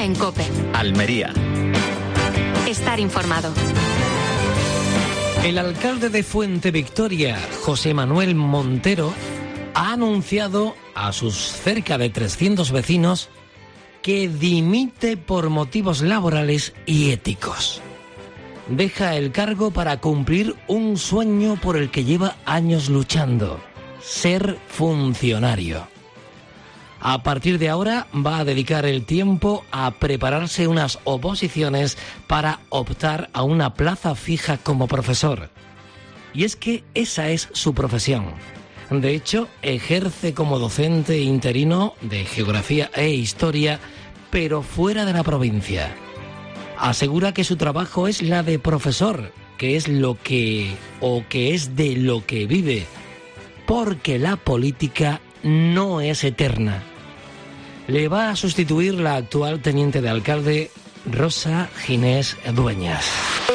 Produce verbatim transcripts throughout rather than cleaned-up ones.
en COPE. Almería. Estar informado. El alcalde de Fuente Victoria, José Manuel Montero, ha anunciado a sus cerca de trescientos vecinos que dimite por motivos laborales y éticos. Deja el cargo para cumplir un sueño por el que lleva años luchando: ser funcionario. A partir de ahora va a dedicar el tiempo a prepararse unas oposiciones para optar a una plaza fija como profesor. Y es que esa es su profesión. De hecho, ejerce como docente interino de Geografía e Historia, pero fuera de la provincia. Asegura que su trabajo es la de profesor, que es lo que o que es de lo que vive, porque la política no es eterna. Le va a sustituir la actual teniente de alcalde, Rosa Ginés Dueñas.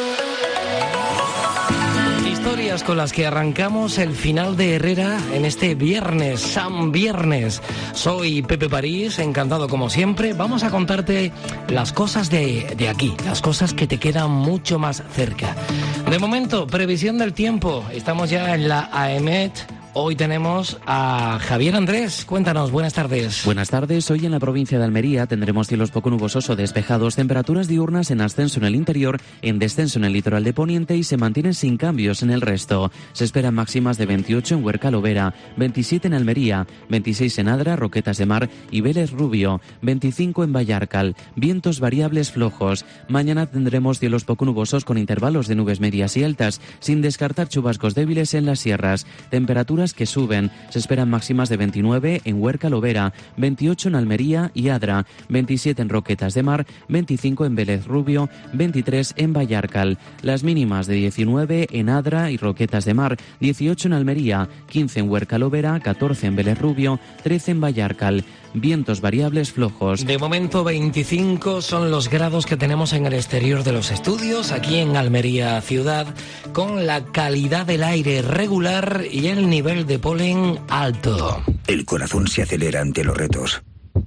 Historias con las que arrancamos el final de Herrera en este viernes, San Viernes. Soy Pepe París, encantado como siempre. Vamos a contarte las cosas de, de aquí, las cosas que te quedan mucho más cerca. De momento, previsión del tiempo. Estamos ya en la AEMET. Hoy tenemos a Javier Andrés. Cuéntanos, buenas tardes. Buenas tardes. Hoy en la provincia de Almería tendremos cielos poco nubosos o despejados, temperaturas diurnas en ascenso en el interior, en descenso en el litoral de Poniente y se mantienen sin cambios en el resto. Se esperan máximas de veintiocho en Huerca Lovera, veintisiete en Almería, veintiséis en Adra, Roquetas de Mar y Vélez Rubio, veinticinco en Vallarcal, vientos variables flojos. Mañana tendremos cielos poco nubosos con intervalos de nubes medias y altas, sin descartar chubascos débiles en las sierras. Temperaturas que suben. Se esperan máximas de veintinueve en Huerca Lovera, veintiocho en Almería y Adra, veintisiete en Roquetas de Mar, veinticinco en Vélez Rubio, veintitrés en Vallarcal. Las mínimas de diecinueve en Adra y Roquetas de Mar, dieciocho en Almería, quince en Huerca Lovera, catorce en Vélez Rubio, trece en Vallarcal. Vientos variables flojos. De momento veinticinco son los grados que tenemos en el exterior de los estudios, aquí en Almería ciudad, con la calidad del aire regular y el nivel de polen alto. El corazón se acelera ante los retos,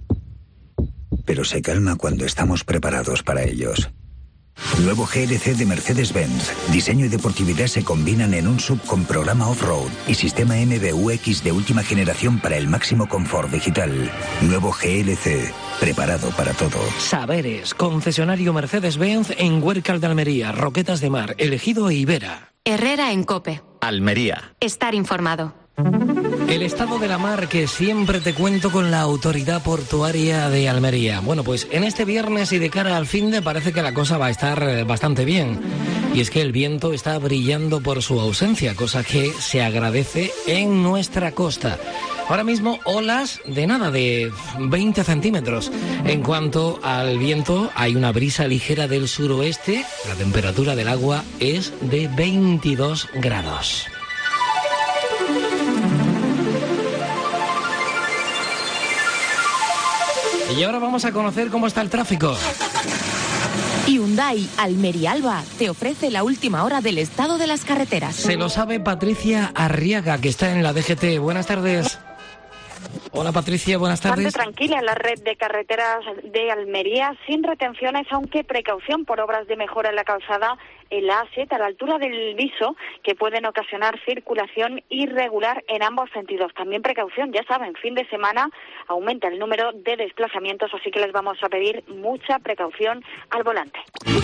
pero se calma cuando estamos preparados para ellos. Nuevo G L C de Mercedes-Benz. Diseño y deportividad se combinan en un sub con programa off-road y sistema M B U X de última generación para el máximo confort digital. Nuevo G L C, preparado para todo. Saberes, concesionario Mercedes-Benz en Huércal de Almería, Roquetas de Mar, Elegido e Ibera. Herrera en COPE. Almería. Estar informado. El estado de la mar que siempre te cuento con la Autoridad Portuaria de Almería. Bueno, pues en este viernes y de cara al finde parece que la cosa va a estar bastante bien. Y es que el viento está brillando por su ausencia, cosa que se agradece en nuestra costa. Ahora mismo olas de nada, de veinte centímetros. En cuanto al viento, hay una brisa ligera del suroeste. La temperatura del agua es de veintidós grados. Y ahora vamos a conocer cómo está el tráfico. Hyundai Almería Alba te ofrece la última hora del estado de las carreteras. Se lo sabe Patricia Arriaga, que está en la D G T. Buenas tardes. Hola Patricia, buenas tardes. Bastante tranquila en la red de carreteras de Almería, sin retenciones, aunque precaución por obras de mejora en la calzada en la A siete a la altura del Viso, que pueden ocasionar circulación irregular en ambos sentidos. También precaución, ya saben, fin de semana aumenta el número de desplazamientos, así que les vamos a pedir mucha precaución al volante.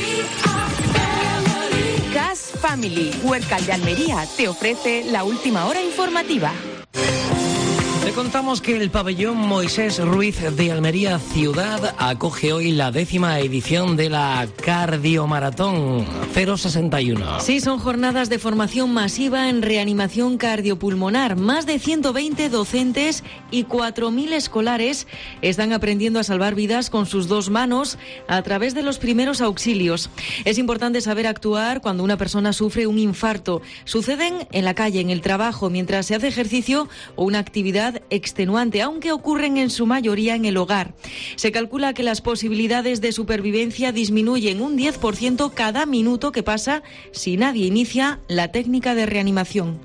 Gas Family, Huércal de Almería, te ofrece la última hora informativa. Te contamos que el pabellón Moisés Ruiz de Almería Ciudad acoge hoy la décima edición de la Cardiomaratón cero sesenta y uno. Sí, son jornadas de formación masiva en reanimación cardiopulmonar. Más de ciento veinte docentes y cuatro mil escolares están aprendiendo a salvar vidas con sus dos manos a través de los primeros auxilios. Es importante saber actuar cuando una persona sufre un infarto. Suceden en la calle, en el trabajo, mientras se hace ejercicio o una actividad extenuante, aunque ocurren en su mayoría en el hogar. Se calcula que las posibilidades de supervivencia disminuyen un diez por ciento cada minuto que pasa si nadie inicia la técnica de reanimación.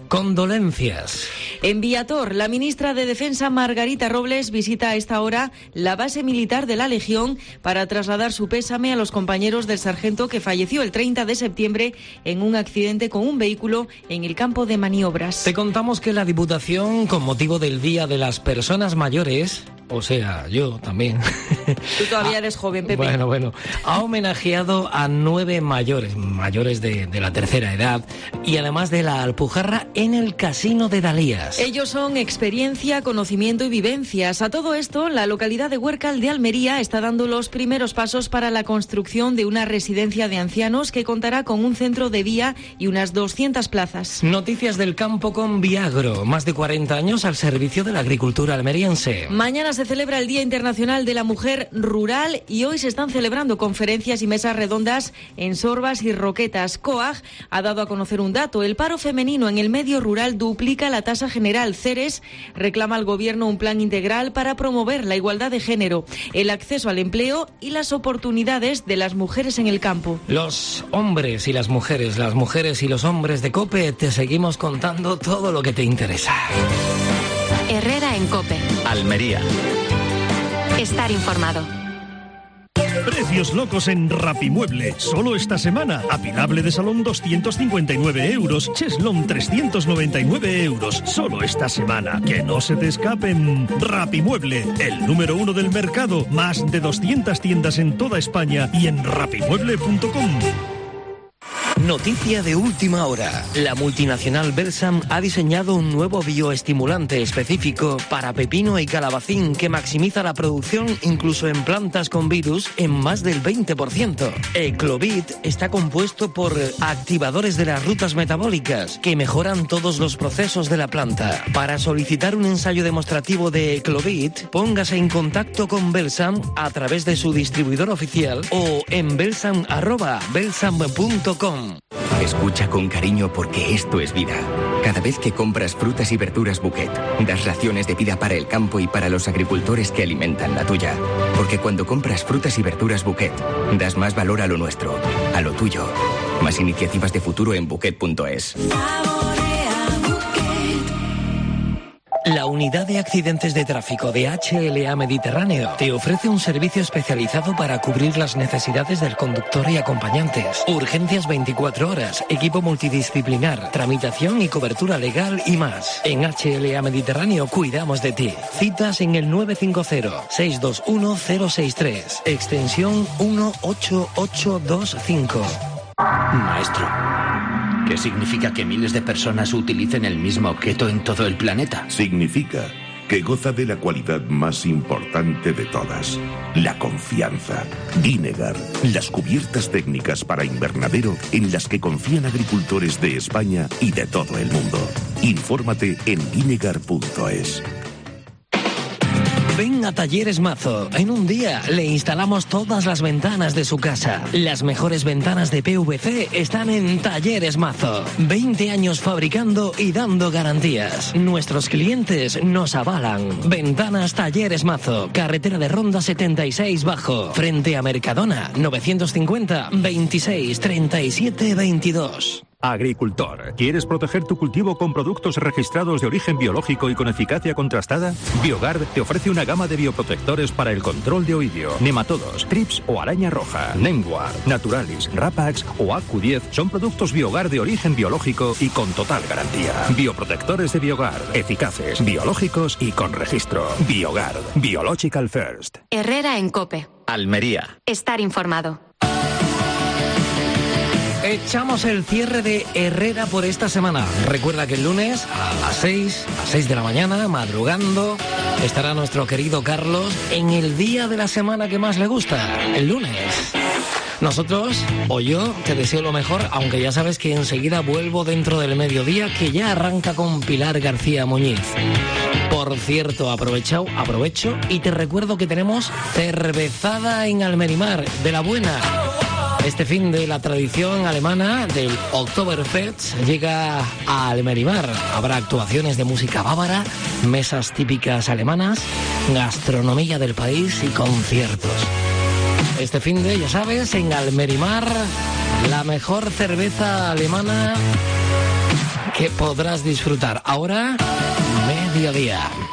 Condolencias. En Viator, la ministra de Defensa Margarita Robles visita a esta hora la base militar de la Legión para trasladar su pésame a los compañeros del sargento que falleció el treinta de septiembre en un accidente con un vehículo en el campo de maniobras. Te contamos que la Diputación, con motivo del Día de las Personas Mayores, o sea, yo también. Tú todavía eres joven, Pepe. Bueno, bueno. Ha homenajeado a nueve mayores, mayores de, de la tercera edad, y además de la Alpujarra en el Casino de Dalías. Ellos son experiencia, conocimiento y vivencias. A todo esto, la localidad de Huércal de Almería está dando los primeros pasos para la construcción de una residencia de ancianos que contará con un centro de día y unas doscientas plazas. Noticias del campo con Viagro. Más de cuarenta años al servicio de la agricultura almeriense. Mañana se celebra el Día Internacional de la Mujer Rural y hoy se están celebrando conferencias y mesas redondas en Sorbas y Roquetas. COAG ha dado a conocer un dato. El paro femenino en el medio rural duplica la tasa general. Ceres reclama al Gobierno un plan integral para promover la igualdad de género, el acceso al empleo y las oportunidades de las mujeres en el campo. Los hombres y las mujeres, las mujeres y los hombres de COPE, te seguimos contando todo lo que te interesa. Herrera en COPE. Almería. Estar informado. Precios locos en Rapimueble. Solo esta semana. Apilable de salón doscientos cincuenta y nueve euros. Cheslón trescientos noventa y nueve euros. Solo esta semana. Que no se te escapen. Rapimueble, el número uno del mercado. Más de doscientas tiendas en toda España y en rapimueble punto com. Noticia de última hora. La multinacional Belsam ha diseñado un nuevo bioestimulante específico para pepino y calabacín que maximiza la producción incluso en plantas con virus en más del veinte por ciento. Eclovit está compuesto por activadores de las rutas metabólicas que mejoran todos los procesos de la planta. Para solicitar un ensayo demostrativo de Eclovit, póngase en contacto con Belsam a través de su distribuidor oficial o en belsam arroba belsam punto com. Escucha con cariño porque esto es vida. Cada vez que compras frutas y verduras Bouquet, das raciones de vida para el campo y para los agricultores que alimentan la tuya. Porque cuando compras frutas y verduras Bouquet, das más valor a lo nuestro, a lo tuyo. Más iniciativas de futuro en bouquet punto es. La Unidad de Accidentes de Tráfico de H L A Mediterráneo te ofrece un servicio especializado para cubrir las necesidades del conductor y acompañantes. Urgencias veinticuatro horas, equipo multidisciplinar, tramitación y cobertura legal y más. En H L A Mediterráneo cuidamos de ti. Citas en el nueve cinco cero, seis dos uno, cero seis tres, extensión uno ocho ocho dos cinco. Maestro, ¿qué significa que miles de personas utilicen el mismo objeto en todo el planeta? Significa que goza de la cualidad más importante de todas, la confianza. Vinegar, las cubiertas técnicas para invernadero en las que confían agricultores de España y de todo el mundo. Infórmate en vinegar punto es. Ven a Talleres Mazo. En un día le instalamos todas las ventanas de su casa. Las mejores ventanas de P V C están en Talleres Mazo. veinte años fabricando y dando garantías. Nuestros clientes nos avalan. Ventanas Talleres Mazo. Carretera de Ronda setenta y seis Bajo. Frente a Mercadona. novecientos cincuenta, veintiséis, treinta y siete, veintidós. Agricultor, ¿quieres proteger tu cultivo con productos registrados de origen biológico y con eficacia contrastada? Biogard te ofrece una gama de bioprotectores para el control de oidio, nematodos, trips o araña roja. Nemguard, Naturalis, Rapax o A Q diez son productos Biogard de origen biológico y con total garantía. Bioprotectores de Biogard, eficaces, biológicos y con registro. Biogard, Biological First. Herrera en COPE. Almería. Estar informado. Echamos el cierre de Herrera por esta semana. Recuerda que el lunes a las seis, a las seis de la mañana, madrugando, estará nuestro querido Carlos en el día de la semana que más le gusta, el lunes. Nosotros, o yo, te deseo lo mejor, aunque ya sabes que enseguida vuelvo dentro del mediodía, que ya arranca con Pilar García Muñiz. Por cierto, aprovecho, aprovecho y te recuerdo que tenemos cervezada en Almerimar, de la buena. Este fin de la tradición alemana del Oktoberfest llega a Almerimar. Habrá actuaciones de música bávara, mesas típicas alemanas, gastronomía del país y conciertos. Este fin de, ya sabes, en Almerimar, la mejor cerveza alemana que podrás disfrutar. Ahora, mediodía.